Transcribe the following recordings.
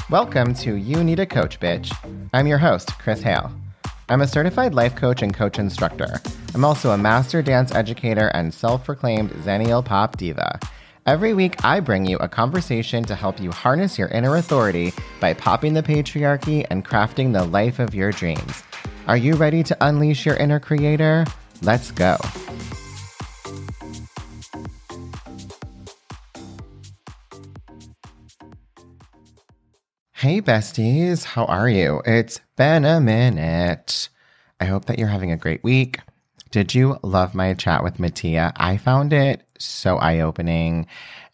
Welcome to You Need a Coach, Bitch. I'm your host, Chris Hale. I'm a certified life coach and coach instructor. I'm also a master dance educator and self-proclaimed Xennial Pop Diva. Every week, I bring you a conversation to help you harness your inner authority by popping the patriarchy and crafting the life of your dreams. Are you ready to unleash your inner creator? Let's go. Hey besties, how are you? It's been a minute. I hope that you're having a great week. Did you love my chat with Mattia? I found it so eye-opening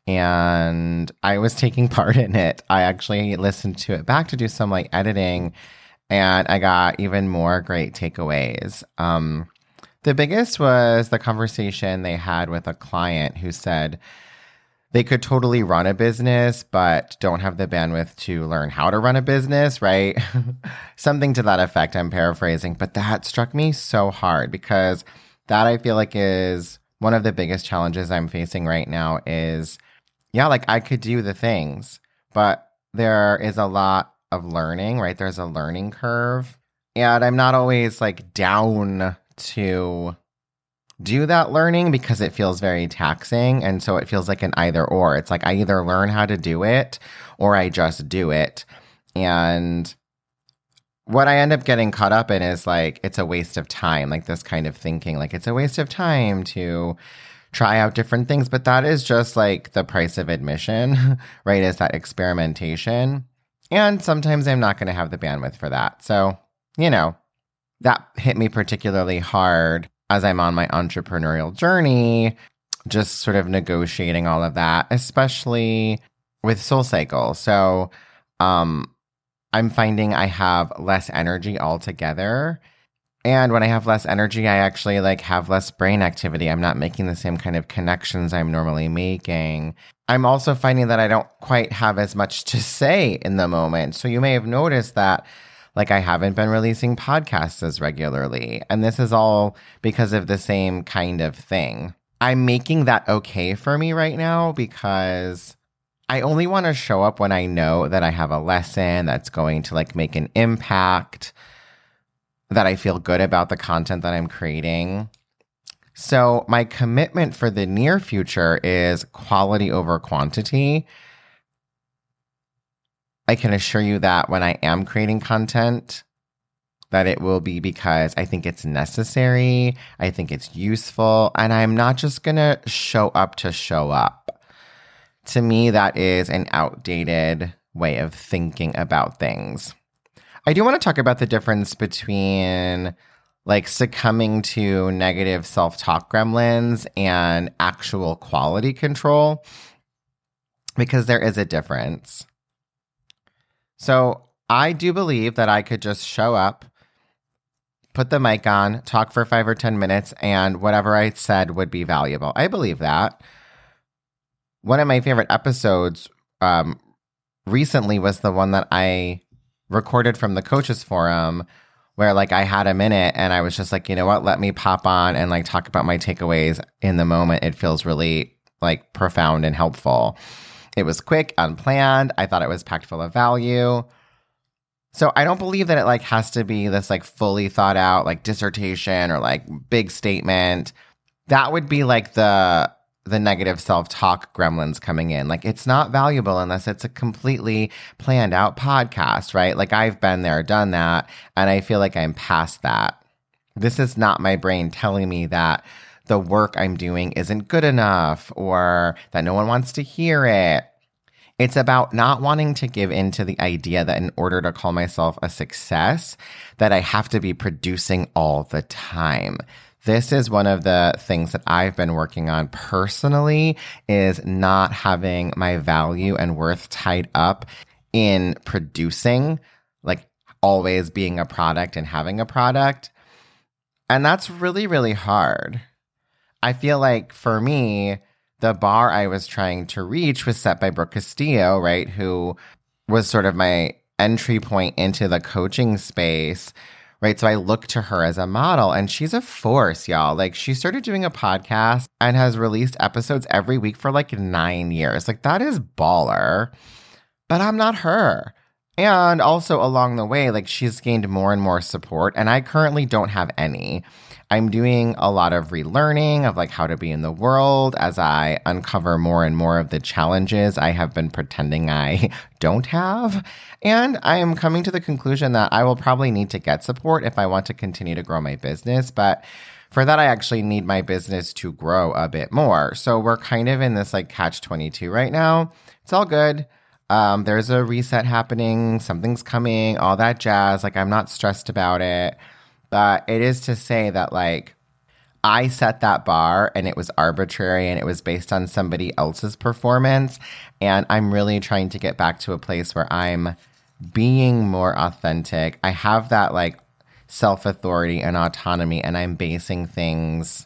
and I was taking part in it. I actually listened to it back to do some editing and I got even more great takeaways. The biggest was the conversation they had with a client who said they could totally run a business, but don't have the bandwidth to learn how to run a business, right? Something to that effect, I'm paraphrasing. But that struck me so hard because that I feel like is one of the biggest challenges I'm facing right now is, I could do the things, but there is a lot of learning, right? There's a learning curve. And I'm not always down to do that learning because it feels very taxing. And so it feels like an either or. It's I either learn how to do it or I just do it. And what I end up getting caught up in is it's a waste of time, this kind of thinking, it's a waste of time to try out different things. But that is just the price of admission, right? Is that experimentation. And sometimes I'm not going to have the bandwidth for that. So, that hit me particularly hard as I'm on my entrepreneurial journey, just sort of negotiating all of that, especially with SoulCycle. So I'm finding I have less energy altogether. And when I have less energy, I actually have less brain activity. I'm not making the same kind of connections I'm normally making. I'm also finding that I don't quite have as much to say in the moment. So you may have noticed that I haven't been releasing podcasts as regularly. And this is all because of the same kind of thing. I'm making that okay for me right now because I only want to show up when I know that I have a lesson that's going to make an impact, that I feel good about the content that I'm creating. So my commitment for the near future is quality over quantity. I can assure you that when I am creating content, that it will be because I think it's necessary, I think it's useful, and I'm not just going to show up to show up. To me, that is an outdated way of thinking about things. I do want to talk about the difference between succumbing to negative self-talk gremlins and actual quality control, because there is a difference. So I do believe that I could just show up, put the mic on, talk for 5 or 10 minutes, and whatever I said would be valuable. I believe that. One of my favorite episodes recently was the one that I recorded from the Coaches Forum, where I had a minute and I was just you know what, let me pop on and talk about my takeaways in the moment. It feels really profound and helpful. It was quick, unplanned. I thought it was packed full of value. So I don't believe that it has to be this fully thought out dissertation or big statement. That would be the negative self-talk gremlins coming in. It's not valuable unless it's a completely planned out podcast, right? I've been there, done that, and I feel I'm past that. This is not my brain telling me that the work I'm doing isn't good enough or that no one wants to hear it. It's about not wanting to give in to the idea that in order to call myself a success, that I have to be producing all the time. This is one of the things that I've been working on personally, is not having my value and worth tied up in producing, always being a product and having a product. And that's really, really hard. I feel for me, the bar I was trying to reach was set by Brooke Castillo, right? Who was sort of my entry point into the coaching space, right? So I look to her as a model and she's a force, y'all. She started doing a podcast and has released episodes every week for 9 years. That is baller. But I'm not her. And also along the way, like she's gained more and more support, and I currently don't have any. I'm doing a lot of relearning of like how to be in the world as I uncover more and more of the challenges I have been pretending I don't have. And I am coming to the conclusion that I will probably need to get support if I want to continue to grow my business. But for that, I actually need my business to grow a bit more. So we're kind of in this like catch-22 right now. It's all good. There's a reset happening. Something's coming, all that jazz. Like, I'm not stressed about it. But it is to say that, like, I set that bar and it was arbitrary and it was based on somebody else's performance. And I'm really trying to get back to a place where I'm being more authentic. I have that, like, self-authority and autonomy, and I'm basing things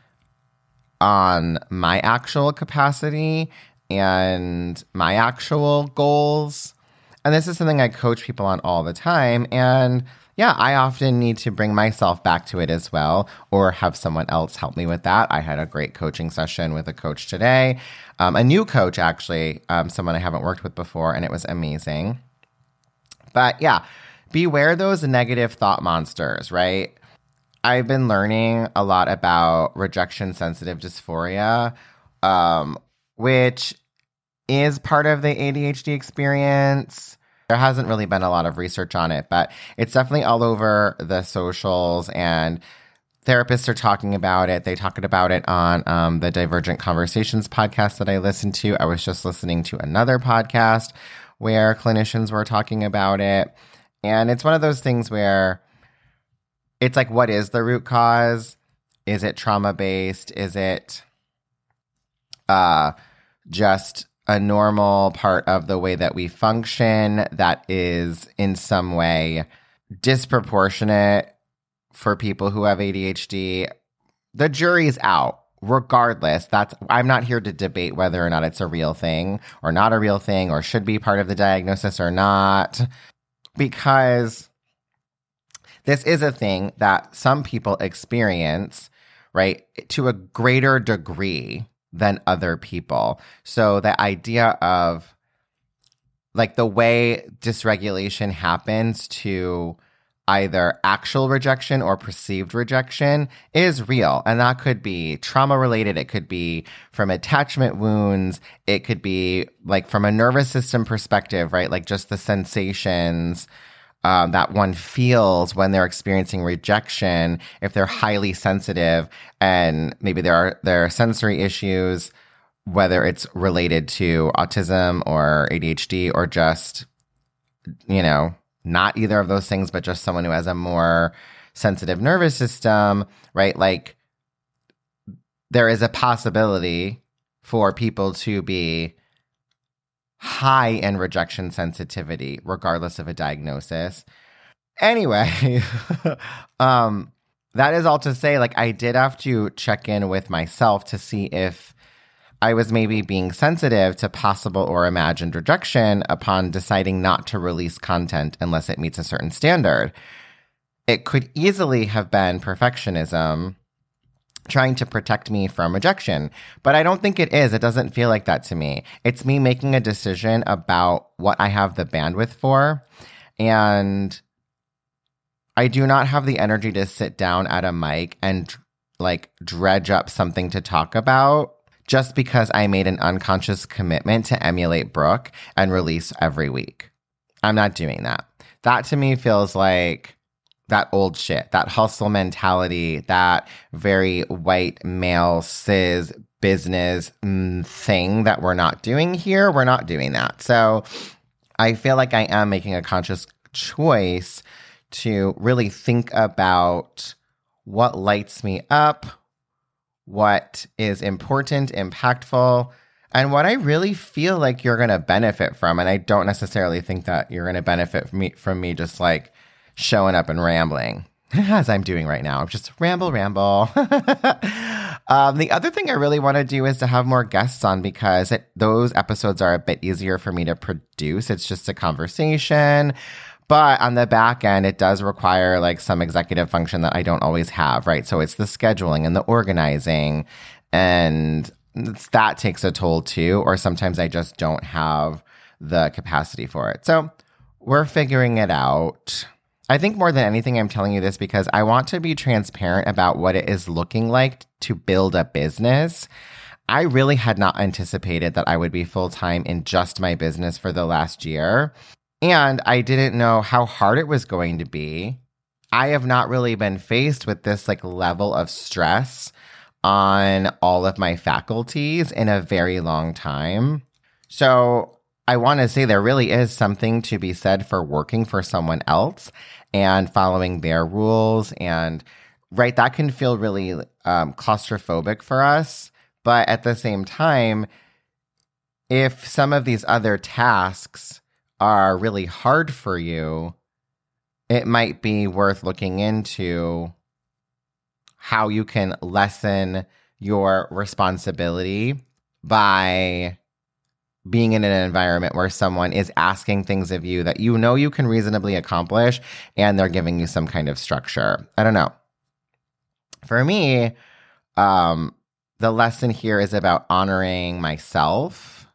on my actual capacity and my actual goals. And this is something I coach people on all the time. And yeah, I often need to bring myself back to it as well, or have someone else help me with that. I had a great coaching session with a coach today, a new coach actually, someone I haven't worked with before, and it was amazing. But yeah, beware those negative thought monsters, right? I've been learning a lot about rejection sensitive dysphoria, which is part of the ADHD experience. There hasn't really been a lot of research on it, but it's definitely all over the socials, and therapists are talking about it. They talked about it on the Divergent Conversations podcast that I listened to. I was just listening to another podcast where clinicians were talking about it. And it's one of those things where it's like, what is the root cause? Is it trauma-based? Is it just a normal part of the way that we function that is in some way disproportionate for people who have ADHD? The jury's out. Regardless, I'm not here to debate whether or not it's a real thing or not a real thing, or should be part of the diagnosis or not, because this is a thing that some people experience, right, to a greater degree than other people. So the idea of like the way dysregulation happens to either actual rejection or perceived rejection is real. And that could be trauma related. It could be from attachment wounds. It could be like from a nervous system perspective, right? Like just the sensations that one feels when they're experiencing rejection, if they're highly sensitive, and maybe there are sensory issues, whether it's related to autism or ADHD or just, you know, not either of those things, but just someone who has a more sensitive nervous system, right? Like there is a possibility for people to be high in rejection sensitivity, regardless of a diagnosis. Anyway, that is all to say, like, I did have to check in with myself to see if I was maybe being sensitive to possible or imagined rejection upon deciding not to release content unless it meets a certain standard. It could easily have been perfectionism trying to protect me from rejection, but I don't think it is. It doesn't feel like that to me. It's me making a decision about what I have the bandwidth for, and I do not have the energy to sit down at a mic and like dredge up something to talk about just because I made an unconscious commitment to emulate Brooke and release every week. I'm not doing that. That to me feels like that old shit, that hustle mentality, that very white male cis business thing that we're not doing here. We're not doing that. So I feel like I am making a conscious choice to really think about what lights me up, what is important, impactful, and what I really feel like you're going to benefit from. And I don't necessarily think that you're going to benefit from me just like showing up and rambling, as I'm doing right now. I'm just ramble. The other thing I really want to do is to have more guests on, because those episodes are a bit easier for me to produce. It's just a conversation. But on the back end, it does require like some executive function that I don't always have, right? So it's the scheduling and the organizing, and that takes a toll too. Or sometimes I just don't have the capacity for it. So we're figuring it out. I think more than anything, I'm telling you this because I want to be transparent about what it is looking like to build a business. I really had not anticipated that I would be full-time in just my business for the last year. And I didn't know how hard it was going to be. I have not really been faced with this like level of stress on all of my faculties in a very long time. So I want to say there really is something to be said for working for someone else and following their rules. And right, that can feel really claustrophobic for us. But at the same time, if some of these other tasks are really hard for you, it might be worth looking into how you can lessen your responsibility by being in an environment where someone is asking things of you that you know you can reasonably accomplish and they're giving you some kind of structure. I don't know. For me, the lesson here is about honoring myself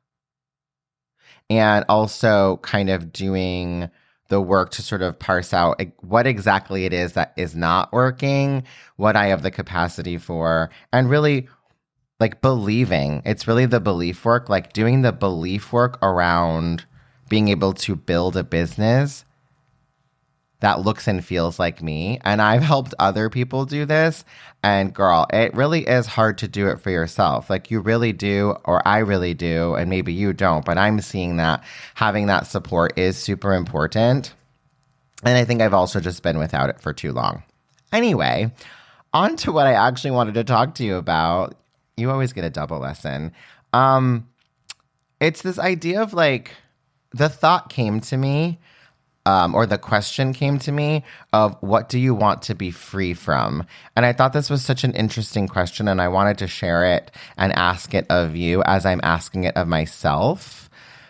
and also kind of doing the work to sort of parse out what exactly it is that is not working, what I have the capacity for, and really like believing. It's really the belief work, like doing the belief work around being able to build a business that looks and feels like me. And I've helped other people do this. And girl, it really is hard to do it for yourself. Like you really do, or I really do, and maybe you don't, but I'm seeing that having that support is super important. And I think I've also just been without it for too long. Anyway, on to what I actually wanted to talk to you about. You always get a double lesson. It's this idea of like, the thought came to me, or the question came to me of what do you want to be free from? And I thought this was such an interesting question, and I wanted to share it and ask it of you as I'm asking it of myself.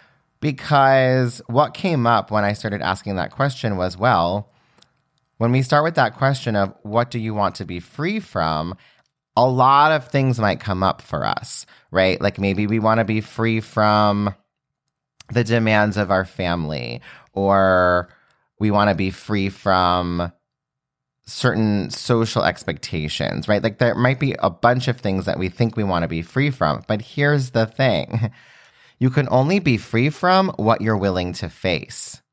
Because what came up when I started asking that question was, well, when we start with that question of what do you want to be free from, a lot of things might come up for us, right? Like maybe we want to be free from the demands of our family, or we want to be free from certain social expectations, right? Like there might be a bunch of things that we think we want to be free from. But here's the thing. You can only be free from what you're willing to face.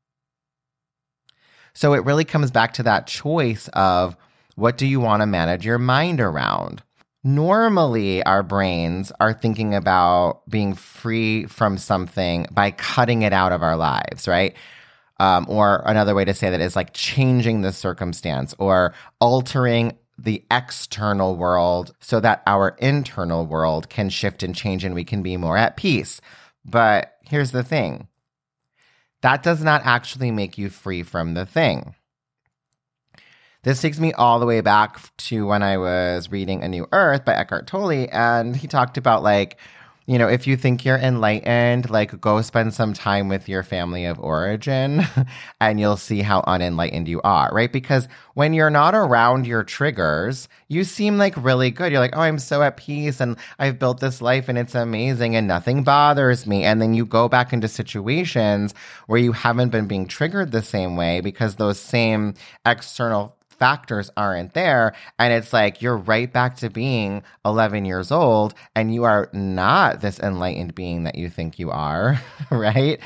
So it really comes back to that choice of what do you want to manage your mind around? Normally, our brains are thinking about being free from something by cutting it out of our lives, right? Or another way to say that is like changing the circumstance or altering the external world so that our internal world can shift and change and we can be more at peace. But here's the thing. That does not actually make you free from the thing. This takes me all the way back to when I was reading A New Earth by Eckhart Tolle, and he talked about like, you know, if you think you're enlightened, like go spend some time with your family of origin and you'll see how unenlightened you are, right? Because when you're not around your triggers, you seem like really good. You're like, oh, I'm so at peace and I've built this life and it's amazing and nothing bothers me. And then you go back into situations where you haven't been being triggered the same way because those same external factors aren't there. And it's like you're right back to being 11 years old and you are not this enlightened being that you think you are, right?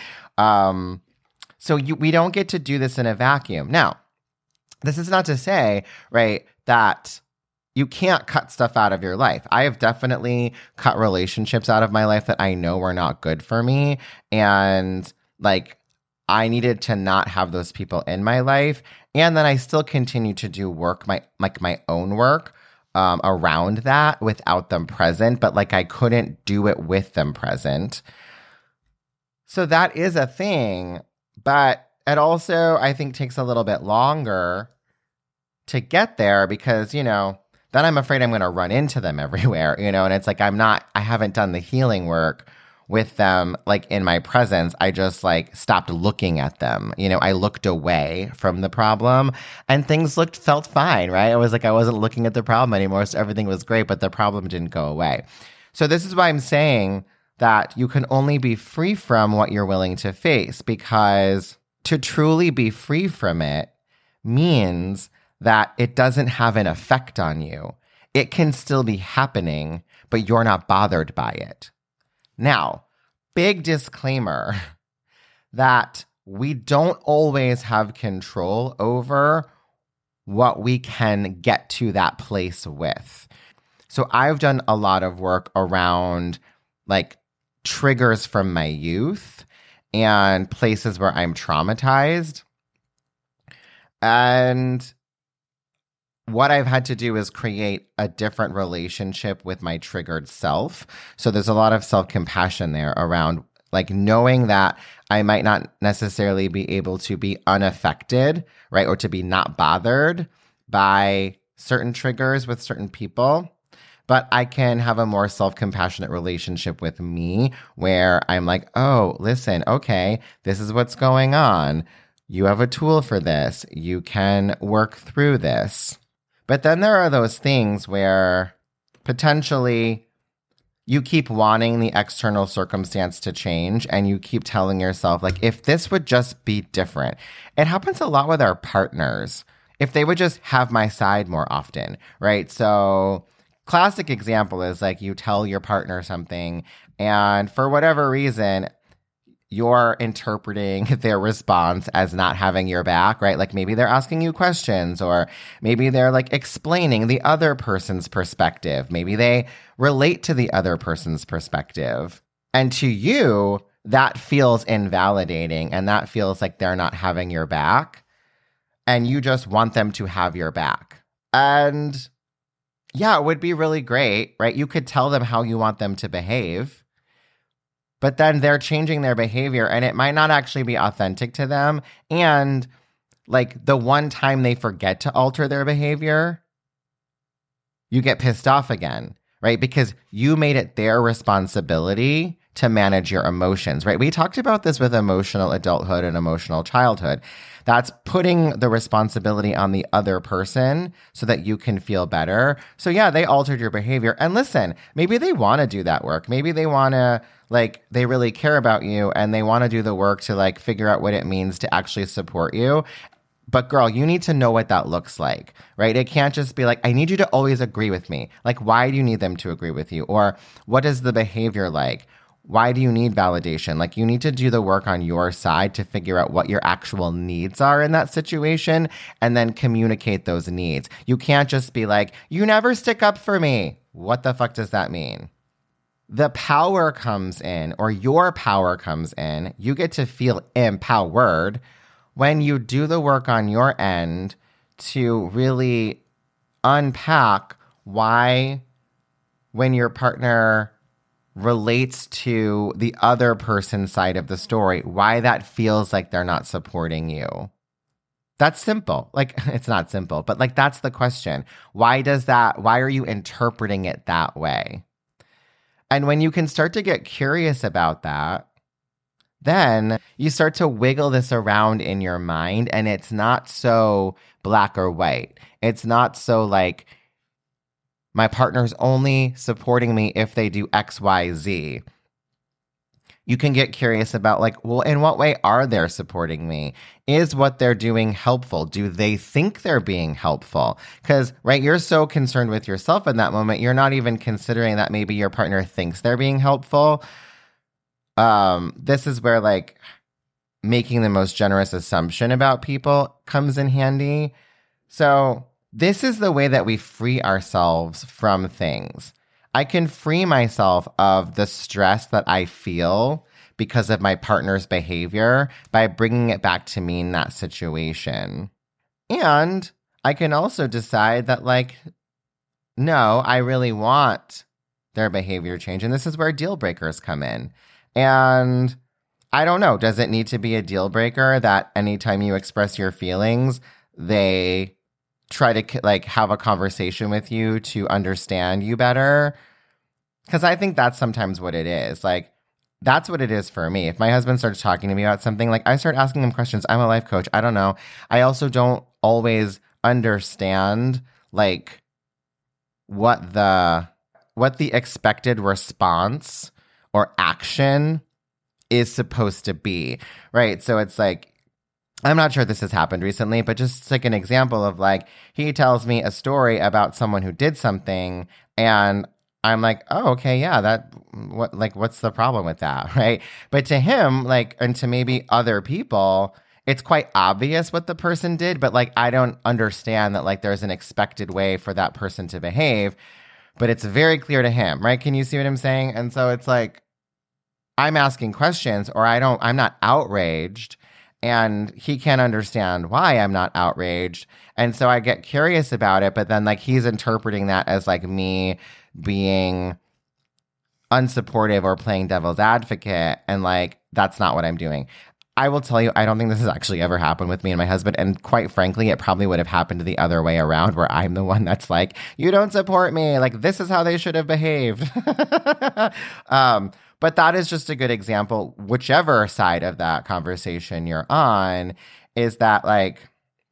So we don't get to do this in a vacuum. Now, this is not to say, right, that you can't cut stuff out of your life. I have definitely cut relationships out of my life that I know were not good for me. And like, I needed to not have those people in my life. And then I still continue to do work, my own work around that without them present, but like I couldn't do it with them present. So that is a thing, but it also, I think, takes a little bit longer to get there because, you know, then I'm afraid I'm going to run into them everywhere, you know, and it's like I haven't done the healing work with them, like in my presence. I just like stopped looking at them. You know, I looked away from the problem and things felt fine, right? I was like, I wasn't looking at the problem anymore. So everything was great, but the problem didn't go away. So this is why I'm saying that you can only be free from what you're willing to face, because to truly be free from it means that it doesn't have an effect on you. It can still be happening, but you're not bothered by it. Now, big disclaimer that we don't always have control over what we can get to that place with. So I've done a lot of work around like triggers from my youth and places where I'm traumatized. And what I've had to do is create a different relationship with my triggered self. So there's a lot of self-compassion there around like knowing that I might not necessarily be able to be unaffected, right? Or to be not bothered by certain triggers with certain people. But I can have a more self-compassionate relationship with me where I'm like, oh, listen, okay, this is what's going on. You have a tool for this. You can work through this. But then there are those things where potentially you keep wanting the external circumstance to change and you keep telling yourself, like, if this would just be different. It happens a lot with our partners. If they would just have my side more often, right? So classic example is like you tell your partner something and for whatever reason, you're interpreting their response as not having your back, right? Like maybe they're asking you questions or maybe they're like explaining the other person's perspective. Maybe they relate to the other person's perspective. And to you, that feels invalidating and that feels like they're not having your back and you just want them to have your back. And yeah, it would be really great, right? You could tell them how you want them to behave. But then they're changing their behavior and it might not actually be authentic to them. And like the one time they forget to alter their behavior, you get pissed off again, right? Because you made it their responsibility to manage your emotions, right? We talked about this with emotional adulthood and emotional childhood. That's putting the responsibility on the other person so that you can feel better. So yeah, they altered your behavior. And listen, maybe they want to do that work. Maybe they want to, like, they really care about you and they want to do the work to like figure out what it means to actually support you. But girl, you need to know what that looks like, right? It can't just be like, I need you to always agree with me. Like, why do you need them to agree with you? Or what is the behavior like? Why do you need validation? Like, you need to do the work on your side to figure out what your actual needs are in that situation and then communicate those needs. You can't just be like, you never stick up for me. What the fuck does that mean? The power comes in, or your power comes in. You get to feel empowered when you do the work on your end to really unpack why, when your partner relates to the other person's side of the story, why that feels like they're not supporting you. That's simple. Like, it's not simple, but like, that's the question. Why are you interpreting it that way? And when you can start to get curious about that, then you start to wiggle this around in your mind and it's not so black or white. It's not so like, my partner's only supporting me if they do X, Y, Z. You can get curious about like, well, in what way are they supporting me? Is what they're doing helpful? Do they think they're being helpful? Because, right, you're so concerned with yourself in that moment, you're not even considering that maybe your partner thinks they're being helpful. This is where like making the most generous assumption about people comes in handy. So this is the way that we free ourselves from things. I can free myself of the stress that I feel because of my partner's behavior by bringing it back to me in that situation. And I can also decide that, like, no, I really want their behavior change. And this is where deal breakers come in. And I don't know, does it need to be a deal breaker that anytime you express your feelings, they try to like have a conversation with you to understand you better? Because I think that's sometimes what it is. Like, that's what it is for me. If my husband starts talking to me about something, like, I start asking him questions. I'm a life coach. I don't know. I also don't always understand like what the expected response or action is supposed to be, right? So it's like, I'm not sure this has happened recently, but just like an example of like, he tells me a story about someone who did something and I'm like, oh, okay, yeah, what's the problem with that, right? But to him, like, and to maybe other people, it's quite obvious what the person did, but like, I don't understand that like there's an expected way for that person to behave, but it's very clear to him, right? Can you see what I'm saying? And so it's like, I'm asking questions or I'm not outraged. And he can't understand why I'm not outraged. And so I get curious about it, but then like he's interpreting that as like me being unsupportive or playing devil's advocate. And like, that's not what I'm doing. I will tell you, I don't think this has actually ever happened with me and my husband. And quite frankly, it probably would have happened the other way around where I'm the one that's like, you don't support me. Like, this is how they should have behaved. But that is just a good example, whichever side of that conversation you're on, is that like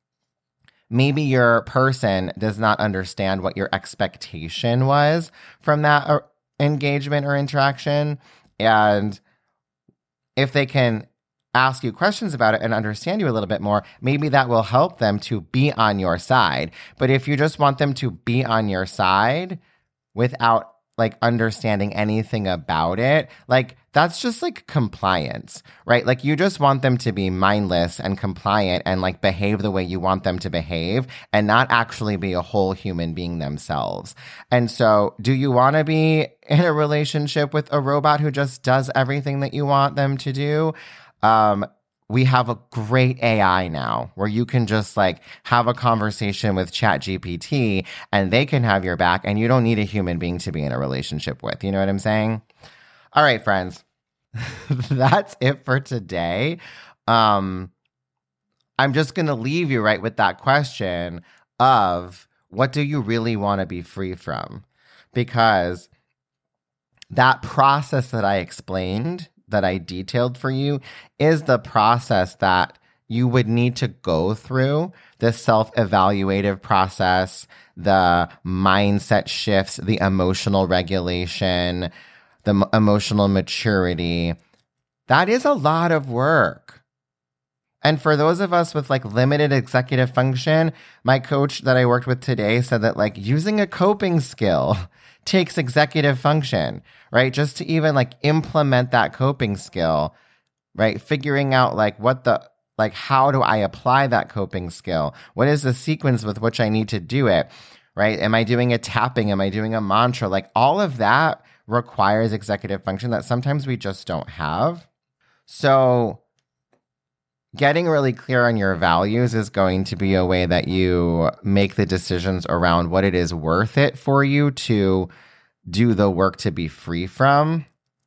maybe your person does not understand what your expectation was from that engagement or interaction. And if they can ask you questions about it and understand you a little bit more, maybe that will help them to be on your side. But if you just want them to be on your side without like understanding anything about it, like that's just like compliance, right? Like you just want them to be mindless and compliant and like behave the way you want them to behave and not actually be a whole human being themselves. And so do you want to be in a relationship with a robot who just does everything that you want them to do? We have a great AI now where you can just like have a conversation with ChatGPT and they can have your back and you don't need a human being to be in a relationship with. You know what I'm saying? All right, friends, that's it for today. I'm just going to leave you right with that question of what do you really want to be free from? Because that process that I explained, that I detailed for you, is the process that you would need to go through, the self-evaluative process, the mindset shifts, the emotional regulation, the emotional maturity. That is a lot of work. And for those of us with like limited executive function, my coach that I worked with today said that like using a coping skill takes executive function, right? Just to even like implement that coping skill, right? Figuring out like how do I apply that coping skill? What is the sequence with which I need to do it, right? Am I doing a tapping? Am I doing a mantra? Like all of that requires executive function that sometimes we just don't have. So getting really clear on your values is going to be a way that you make the decisions around what it is worth it for you to do the work to be free from.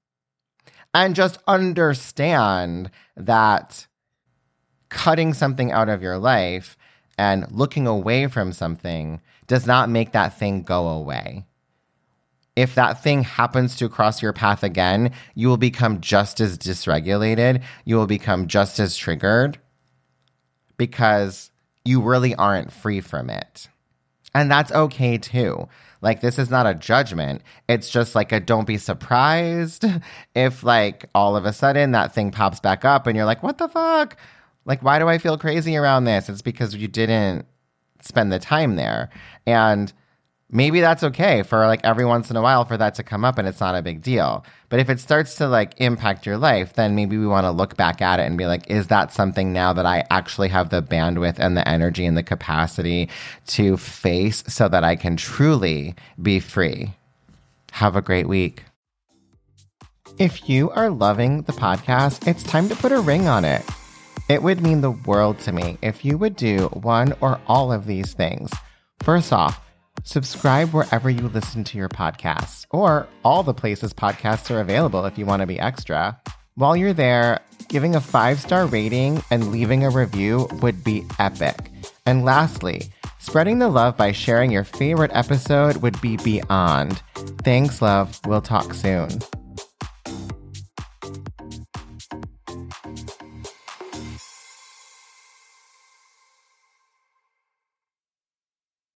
And just understand that cutting something out of your life and looking away from something does not make that thing go away. If that thing happens to cross your path again, you will become just as dysregulated. You will become just as triggered because you really aren't free from it. And that's okay too. Like, this is not a judgment. It's just like a don't be surprised if like all of a sudden that thing pops back up and you're like, what the fuck? Like, why do I feel crazy around this? It's because you didn't spend the time there. And maybe that's okay for like every once in a while for that to come up and it's not a big deal. But if it starts to like impact your life, then maybe we want to look back at it and be like, is that something now that I actually have the bandwidth and the energy and the capacity to face so that I can truly be free? Have a great week. If you are loving the podcast, it's time to put a ring on it. It would mean the world to me if you would do one or all of these things. First off, subscribe wherever you listen to your podcasts, or all the places podcasts are available if you want to be extra. While you're there, giving a 5-star rating and leaving a review would be epic. And lastly, spreading the love by sharing your favorite episode would be beyond. Thanks, love. We'll talk soon.